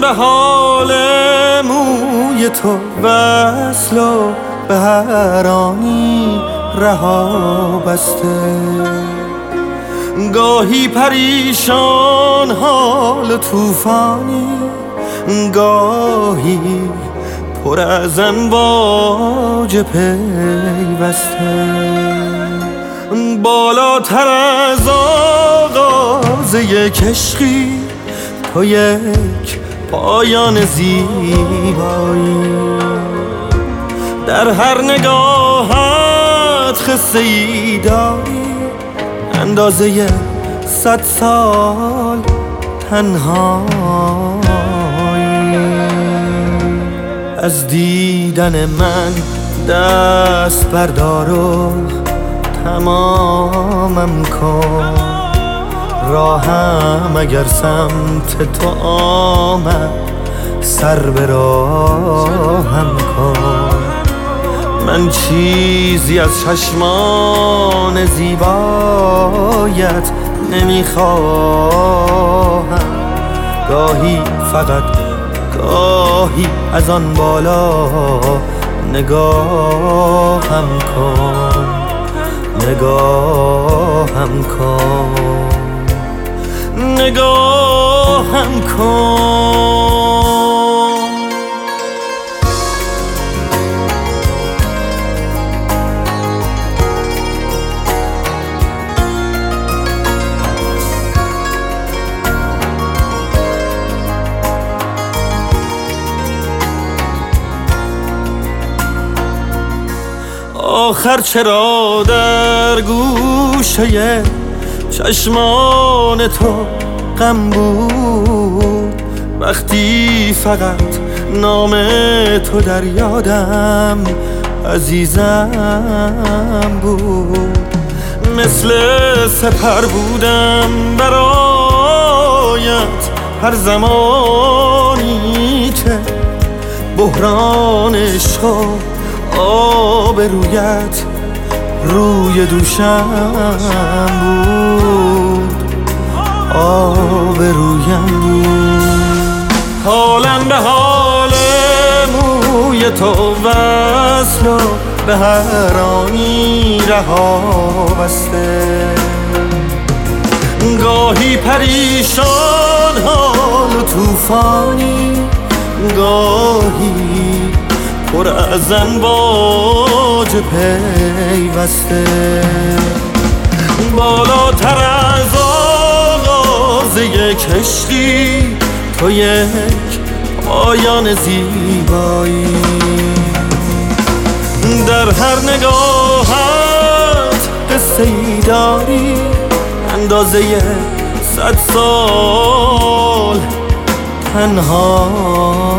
حال موی تو وصل و به هر آنی رها بسته، گاهی پریشان حال طوفانی، گاهی پر از امواج پیوسته. بالاتر از آغاز یک عشقی تو یک پایان زیبایی، در هر نگاهت قصه ای داری، اندازه 100 سال تنهایی. از دیدن من دست بردار و تمامم کن، راهم اگر سمت تو آمد سر به راهم کن. من چیزی از چشمان زیبایت نمیخواهم، گاهی فقط گاهی از آن بالا نگاهم کن، نگاهم کن، نگاهم کن. آخر چرا در گوشه چشمان تو غم بود، وقتی فقط نام تو در یادم عزیزم بود. مثل سپر بودم برایت هر زمانی که بحران عشق و آب رویت روی دوشم بود، آب رویم بود. حالم به حال موی تو وصل و به هر آنی رها بسته، گاهی پریشان حال و طوفانی، گاهی پر از امواج پیوسته. بالاتر از آغاز یک عشقی تو یک پایان زیبایی، در هر نگاهت قصه ای داری، اندازه 100 سال تنها